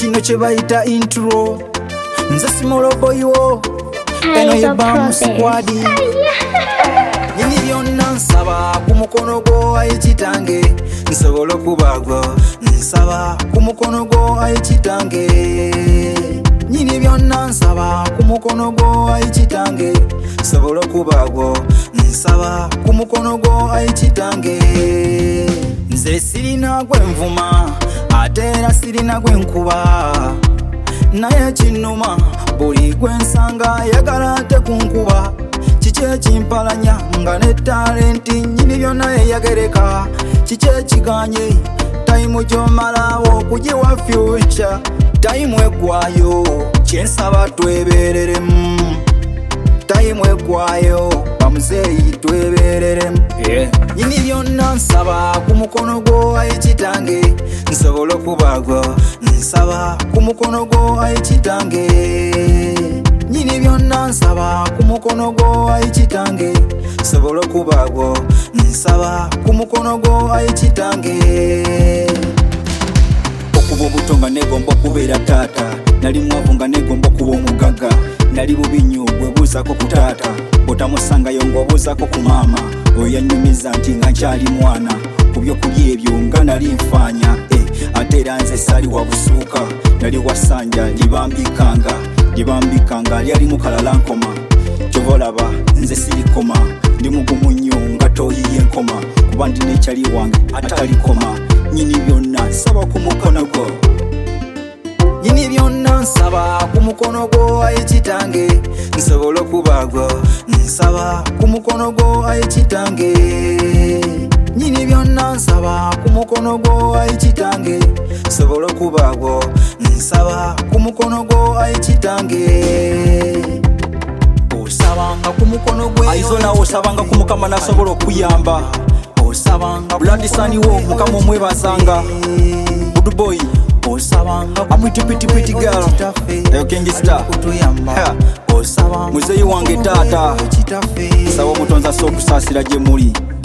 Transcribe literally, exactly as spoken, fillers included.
kino kye bayita intro. Nze simoloboyiwo eno ye Bam Squad. Nyini byonna nsaba ku mukono gwo ayi kitange, nsobola okubagwo. Nsaba ku mukono gwo ayi kitange. Nyini byonna nsaba ku mukono gwo ayi kitange, nsobola okubagwo. Nsaba ku mukono gwo ayi kitange. Nze sirina gwe nvuma ate era sirina gwe nkuba, naye kinnuma buli gwe nsanga yagala tekunkuba. Kiki ekimpalanya nga ne talenti nyini byonna yeyagereka? Kiki ekiganye tayimu gy'omalawo okugiwa future? Tayimu eggwayo kyensaba twebereremu, tayimu eggwayo bamuzeeyi twebereremu. yeah. Nyini byonna nsaba ku mukono gwo ayi kitange, nsobola okubagwo. Nsaba ku mukono gwo ayi kitange. Nyini byonna nsaba ku mukono gwo ayi kitange, nsobola okubagwo. Nsaba ku mukono gwo ayi kitange. Okuba obuto nga negomba okubeera taata, nali mwavu nga negomba okuba omugaga. Nali bubi nnyo bwebuuzako ku taata, bw'otamusangayo ng'obuuzako ku maama. Oyo yanyumiza nti nga nkyali mwana, ku byokulya ebyo nga nali nfaanya. eh, ate era nze saali wa busuuka, nali wasanja libambikanga libambikanga lyali mukalala nkoma. Kyova olaba nze sirikoma, ndi mugumu nnyo nga tooyiye enkoma, kuba ndi nekyali wange atalikoma. Nyini byonna nsaba ku mukono gwo. Nyini byonna nsaba ku mukono gwo ayi kitange, nsobola okubagwo. Nsaba ku mukono gwo ayi kitange. Nyini byonna nsaba ku mukono gwo ayi kitange, nsobola okubagwo. Nsaba ku mukono gwo ayi kitange. Osabanga ku mukono gwe Aizona, osabanga ku Mukama nasobola okuyamba. Osabanga Bloodson wo Mukama omwebazanga. Good boy osabanga amwiti piti piti girl eyo King Star osabanga muzeyi wange taata, saba omutonzi asobola okusaasira gye muli.